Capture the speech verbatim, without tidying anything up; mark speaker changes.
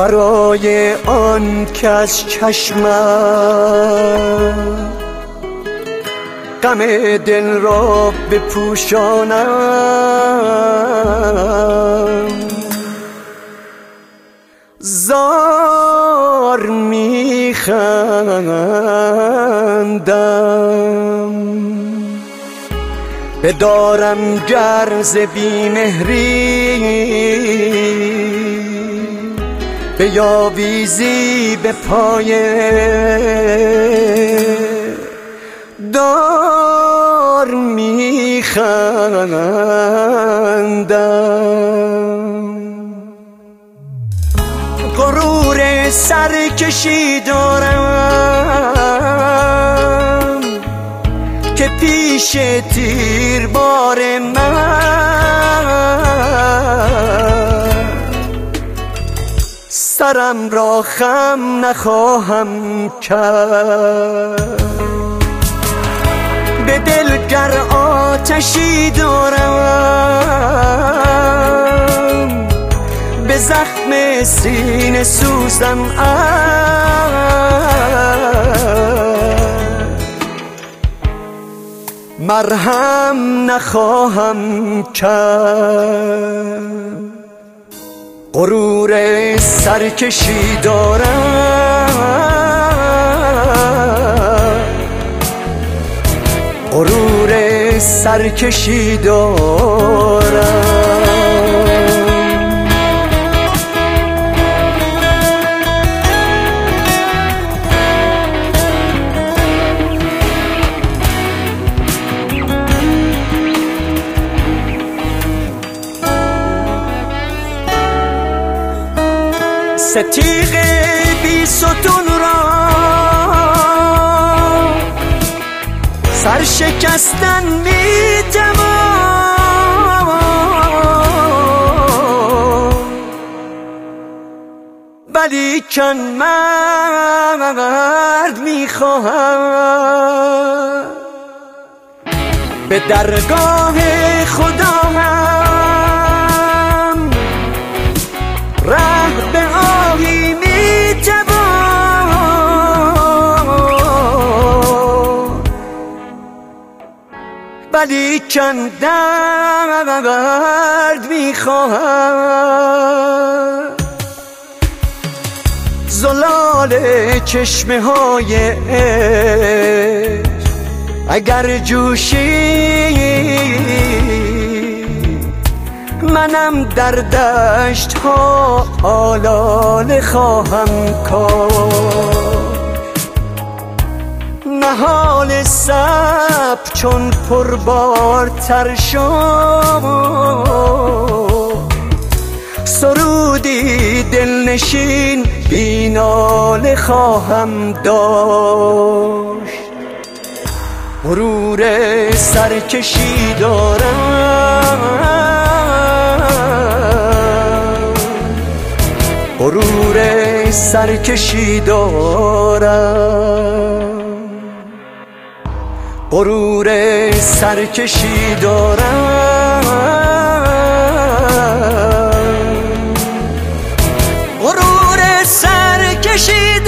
Speaker 1: برای آن که از چشمم غم دل را بپوشانم. زار میخندم بدارم گرز بیمهری بیاویزی به پای دار میخندم. غرور سرکشی دارم که پیش تیر بار من سرم را خم نخواهم کرد. به دل گر آتشی دارم به زخم سینه سوزم مرهم نخواهم کرد. غرور سرکشی دارم غرور سرکشی دارم. ستیغ بی ستون را سر شکستن می توان ولیکن مرد می خواهم به درگاه خدا هم ره به آهی می توان ولیکن درد می خواهم. زلال چشمه های عشق اگر جوشید منم در دشت ها آلاله خواهم کاشت. نهال صبر چون پربارتر شد سرودی دلنشین بی ناله خواهم داشت. غرور سرکشی دارم غرور سرکشی دارم غرور سرکشی دارم غرور سرکشی